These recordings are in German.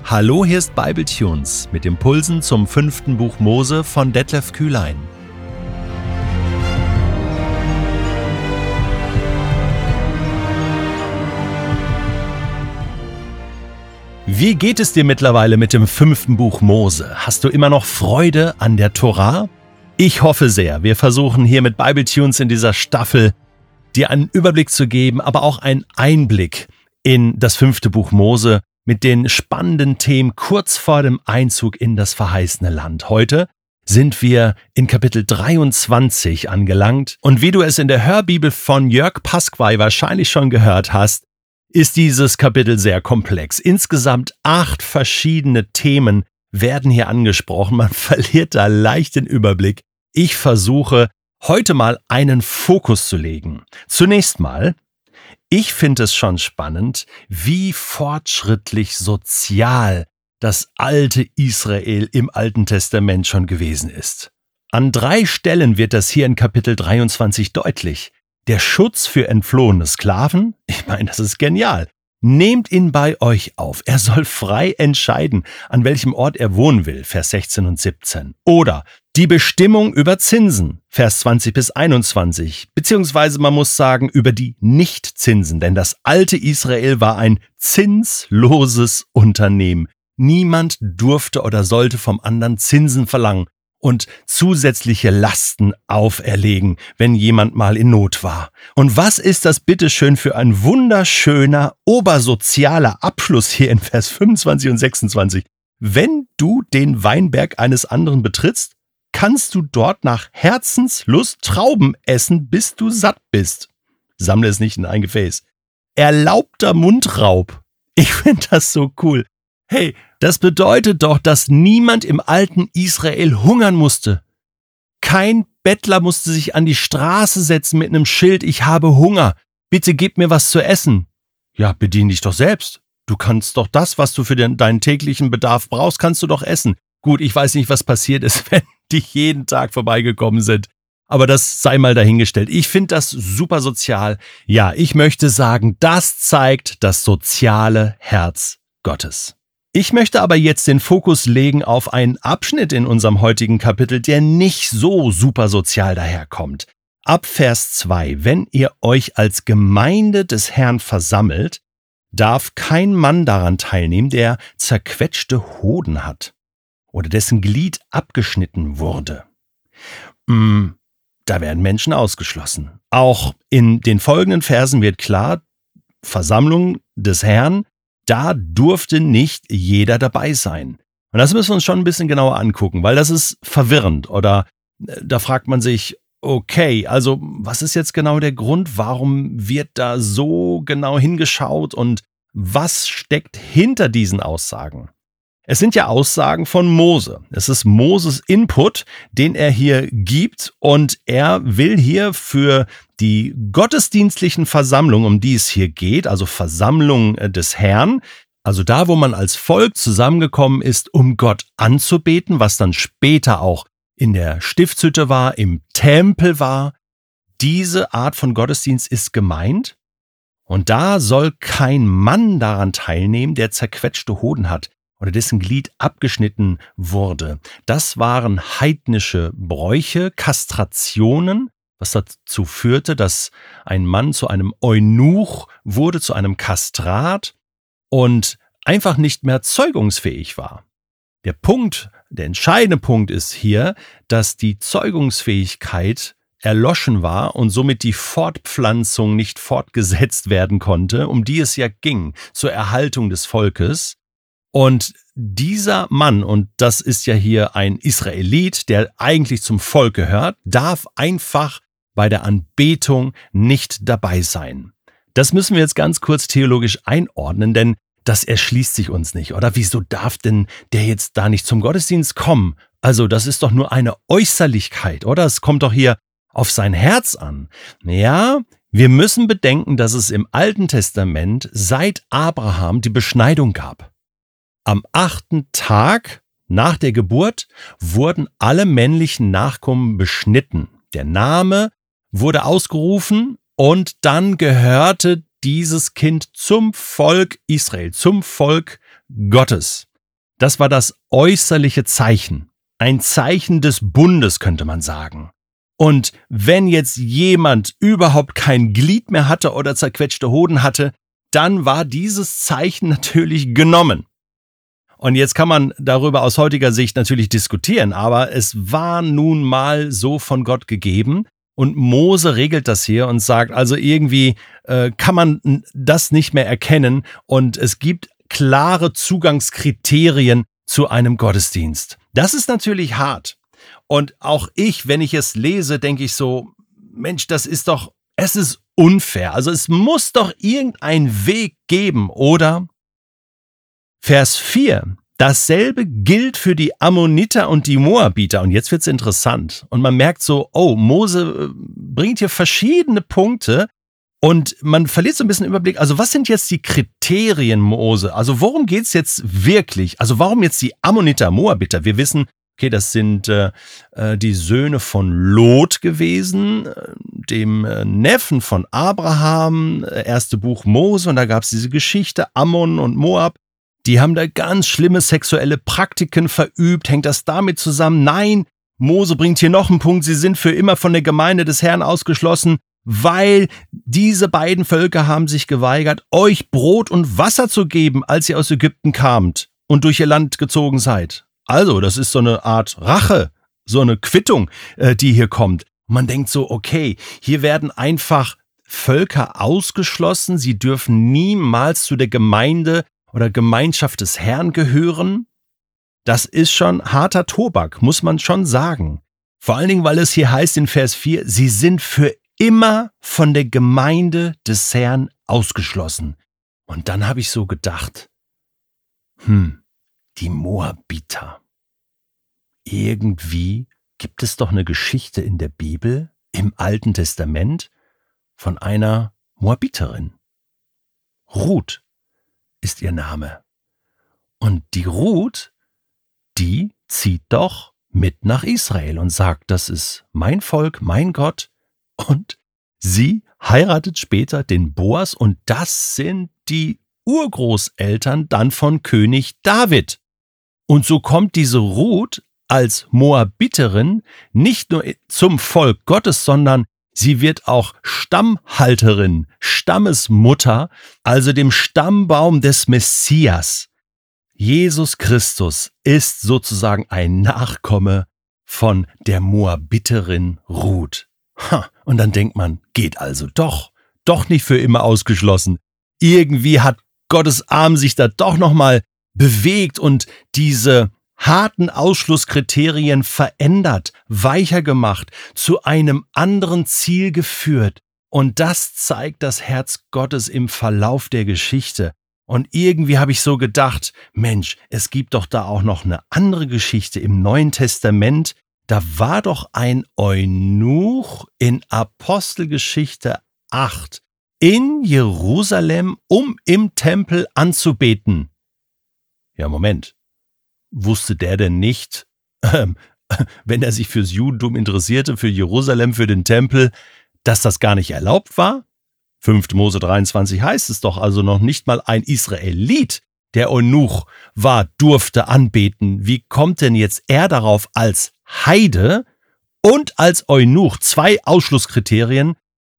Hallo, hier ist Bibletunes mit Impulsen zum 5. Buch Mose von Detlef Kühlein. Wie geht es dir mittlerweile mit dem 5. Buch Mose? Hast du immer noch Freude an der Tora? Ich hoffe sehr. Wir versuchen hier mit Bibletunes in dieser Staffel dir einen Überblick zu geben, aber auch einen Einblick in das 5. Buch Mose mit den spannenden Themen kurz vor dem Einzug in das verheißene Land. Heute sind wir in Kapitel 23 angelangt und wie du es in der Hörbibel von Jörg Pasquay wahrscheinlich schon gehört hast, ist dieses Kapitel sehr komplex. Insgesamt 8 verschiedene Themen werden hier angesprochen. Man verliert da leicht den Überblick. Ich versuche heute mal einen Fokus zu legen. Zunächst mal, ich finde es schon spannend, wie fortschrittlich sozial das alte Israel im Alten Testament schon gewesen ist. An 3 Stellen wird das hier in Kapitel 23 deutlich. Der Schutz für entflohene Sklaven, ich meine, das ist genial. Nehmt ihn bei euch auf. Er soll frei entscheiden, an welchem Ort er wohnen will, Vers 16 und 17. Oder die Bestimmung über Zinsen, Vers 20 bis 21. Beziehungsweise man muss sagen, über die Nichtzinsen, denn das alte Israel war ein zinsloses Unternehmen. Niemand durfte oder sollte vom anderen Zinsen verlangen und zusätzliche Lasten auferlegen, wenn jemand mal in Not war. Und was ist das bitteschön für ein wunderschöner, obersozialer Abschluss hier in Vers 25 und 26? Wenn du den Weinberg eines anderen betrittst, kannst du dort nach Herzenslust Trauben essen, bis du satt bist. Sammle es nicht in ein Gefäß. Erlaubter Mundraub. Ich finde das so cool. Hey, das bedeutet doch, dass niemand im alten Israel hungern musste. Kein Bettler musste sich an die Straße setzen mit einem Schild, ich habe Hunger, bitte gib mir was zu essen. Ja, bedien dich doch selbst. Du kannst doch das, was du für deinen täglichen Bedarf brauchst, kannst du doch essen. Gut, ich weiß nicht, was passiert ist, wenn die jeden Tag vorbeigekommen sind. Aber das sei mal dahingestellt. Ich finde das super sozial. Ja, ich möchte sagen, das zeigt das soziale Herz Gottes. Ich möchte aber jetzt den Fokus legen auf einen Abschnitt in unserem heutigen Kapitel, der nicht so super sozial daherkommt. Ab Vers 2, wenn ihr euch als Gemeinde des Herrn versammelt, darf kein Mann daran teilnehmen, der zerquetschte Hoden hat oder dessen Glied abgeschnitten wurde. Da werden Menschen ausgeschlossen. Auch in den folgenden Versen wird klar, Versammlung des Herrn, da durfte nicht jeder dabei sein. Und das müssen wir uns schon ein bisschen genauer angucken, weil das ist verwirrend. Oder da fragt man sich, okay, also was ist jetzt genau der Grund? Warum wird da so genau hingeschaut und was steckt hinter diesen Aussagen? Es sind ja Aussagen von Mose. Es ist Moses Input, den er hier gibt und er will hier für die gottesdienstlichen Versammlungen, um die es hier geht, also Versammlung des Herrn, also da, wo man als Volk zusammengekommen ist, um Gott anzubeten, was dann später auch in der Stiftshütte war, im Tempel war, diese Art von Gottesdienst ist gemeint und da soll kein Mann daran teilnehmen, der zerquetschte Hoden hat oder dessen Glied abgeschnitten wurde. Das waren heidnische Bräuche, Kastrationen, was dazu führte, dass ein Mann zu einem Eunuch wurde, zu einem Kastrat und einfach nicht mehr zeugungsfähig war. Der entscheidende Punkt ist hier, dass die Zeugungsfähigkeit erloschen war und somit die Fortpflanzung nicht fortgesetzt werden konnte, um die es ja ging, zur Erhaltung des Volkes. Und dieser Mann, und das ist ja hier ein Israelit, der eigentlich zum Volk gehört, darf einfach bei der Anbetung nicht dabei sein. Das müssen wir jetzt ganz kurz theologisch einordnen, denn das erschließt sich uns nicht. Oder wieso darf denn der jetzt da nicht zum Gottesdienst kommen? Also das ist doch nur eine Äußerlichkeit, oder? Es kommt doch hier auf sein Herz an. Ja, wir müssen bedenken, dass es im Alten Testament seit Abraham die Beschneidung gab. Am 8. Tag nach der Geburt wurden alle männlichen Nachkommen beschnitten. Der Name wurde ausgerufen und dann gehörte dieses Kind zum Volk Israel, zum Volk Gottes. Das war das äußerliche Zeichen. Ein Zeichen des Bundes, könnte man sagen. Und wenn jetzt jemand überhaupt kein Glied mehr hatte oder zerquetschte Hoden hatte, dann war dieses Zeichen natürlich genommen. Und jetzt kann man darüber aus heutiger Sicht natürlich diskutieren, aber es war nun mal so von Gott gegeben und Mose regelt das hier und sagt, also irgendwie kann man das nicht mehr erkennen und es gibt klare Zugangskriterien zu einem Gottesdienst. Das ist natürlich hart. Und auch ich, wenn ich es lese, denke ich so, Mensch, es ist unfair. Also es muss doch irgendeinen Weg geben, oder? Vers 4. Dasselbe gilt für die Ammoniter und die Moabiter. Und jetzt wird's interessant. Und man merkt so, oh, Mose bringt hier verschiedene Punkte und man verliert so ein bisschen Überblick. Also was sind jetzt die Kriterien Mose? Also worum geht's jetzt wirklich? Also warum jetzt die Ammoniter, Moabiter? Wir wissen, okay, das sind die Söhne von Lot gewesen, dem Neffen von Abraham, erste Buch Mose. Und da gab's diese Geschichte, Ammon und Moab. Die haben da ganz schlimme sexuelle Praktiken verübt. Hängt das damit zusammen? Nein, Mose bringt hier noch einen Punkt. Sie sind für immer von der Gemeinde des Herrn ausgeschlossen, weil diese beiden Völker haben sich geweigert, euch Brot und Wasser zu geben, als ihr aus Ägypten kamt und durch ihr Land gezogen seid. Also, das ist so eine Art Rache, so eine Quittung, die hier kommt. Man denkt so, okay, hier werden einfach Völker ausgeschlossen. Sie dürfen niemals zu der Gemeinde oder Gemeinschaft des Herrn gehören. Das ist schon harter Tobak, muss man schon sagen. Vor allen Dingen, weil es hier heißt in Vers 4, sie sind für immer von der Gemeinde des Herrn ausgeschlossen. Und dann habe ich so gedacht, die Moabiter. Irgendwie gibt es doch eine Geschichte in der Bibel, im Alten Testament, von einer Moabiterin. Ruth ist ihr Name. Und die Ruth, die zieht doch mit nach Israel und sagt, das ist mein Volk, mein Gott. Und sie heiratet später den Boas und das sind die Urgroßeltern dann von König David. Und so kommt diese Ruth als Moabiterin nicht nur zum Volk Gottes, sondern sie wird auch Stammhalterin, Stammesmutter, also dem Stammbaum des Messias. Jesus Christus ist sozusagen ein Nachkomme von der Moabiterin Ruth. Und dann denkt man, geht also doch nicht für immer ausgeschlossen. Irgendwie hat Gottes Arm sich da doch nochmal bewegt und diese harten Ausschlusskriterien verändert, weicher gemacht, zu einem anderen Ziel geführt. Und das zeigt das Herz Gottes im Verlauf der Geschichte. Und irgendwie habe ich so gedacht, Mensch, es gibt doch da auch noch eine andere Geschichte im Neuen Testament. Da war doch ein Eunuch in Apostelgeschichte 8 in Jerusalem, um im Tempel anzubeten. Ja, Moment. Wusste der denn nicht, wenn er sich fürs Judentum interessierte, für Jerusalem, für den Tempel, dass das gar nicht erlaubt war? 5. Mose 23 heißt es doch, also noch nicht mal ein Israelit, der Eunuch war, durfte anbeten. Wie kommt denn jetzt er darauf, als Heide und als Eunuch, 2 Ausschlusskriterien,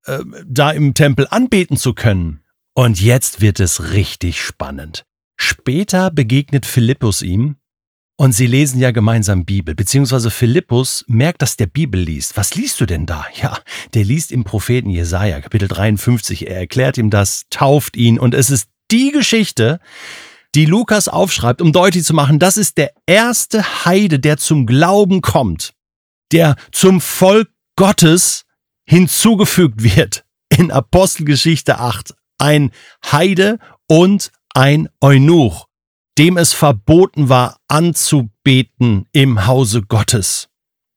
da im Tempel anbeten zu können? Und jetzt wird es richtig spannend. Später begegnet Philippus ihm und sie lesen ja gemeinsam Bibel, beziehungsweise Philippus merkt, dass der Bibel liest. Was liest du denn da? Ja, der liest im Propheten Jesaja, Kapitel 53. Er erklärt ihm das, tauft ihn und es ist die Geschichte, die Lukas aufschreibt, um deutlich zu machen, das ist der erste Heide, der zum Glauben kommt, der zum Volk Gottes hinzugefügt wird in Apostelgeschichte 8. Ein Heide und ein Eunuch, dem es verboten war, anzubeten im Hause Gottes.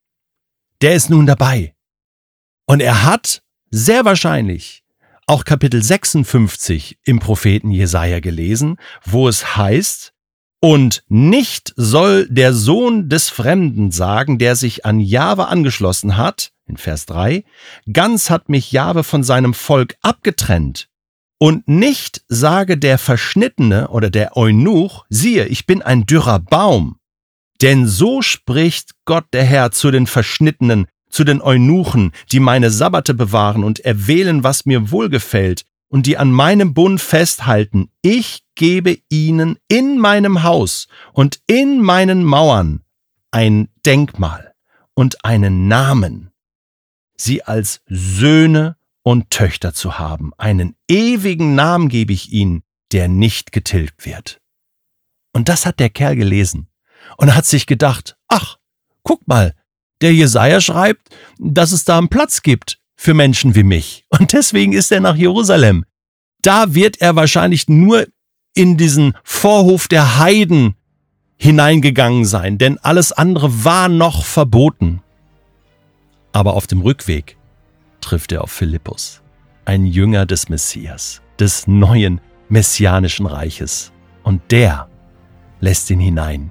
Der ist nun dabei. Und er hat sehr wahrscheinlich auch Kapitel 56 im Propheten Jesaja gelesen, wo es heißt, und nicht soll der Sohn des Fremden sagen, der sich an Jahwe angeschlossen hat, in Vers 3, ganz hat mich Jahwe von seinem Volk abgetrennt, Und nicht sage der Verschnittene oder der Eunuch, siehe, ich bin ein dürrer Baum. Denn so spricht Gott der Herr zu den Verschnittenen, zu den Eunuchen, die meine Sabbate bewahren und erwählen, was mir wohlgefällt, und die an meinem Bund festhalten. Ich gebe ihnen in meinem Haus und in meinen Mauern ein Denkmal und einen Namen, sie als Söhne und Töchter zu haben. Einen ewigen Namen gebe ich ihnen, der nicht getilgt wird. Und das hat der Kerl gelesen und hat sich gedacht, ach, guck mal, der Jesaja schreibt, dass es da einen Platz gibt für Menschen wie mich. Und deswegen ist er nach Jerusalem. Da wird er wahrscheinlich nur in diesen Vorhof der Heiden hineingegangen sein, denn alles andere war noch verboten. Aber auf dem Rückweg trifft er auf Philippus, ein Jünger des Messias, des neuen messianischen Reiches. Und der lässt ihn hinein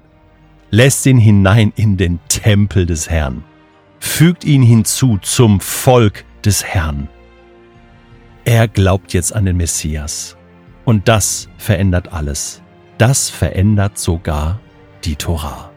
in den Tempel des Herrn, fügt ihn hinzu zum Volk des Herrn. Er glaubt jetzt an den Messias. Und das verändert alles. Das verändert sogar die Tora.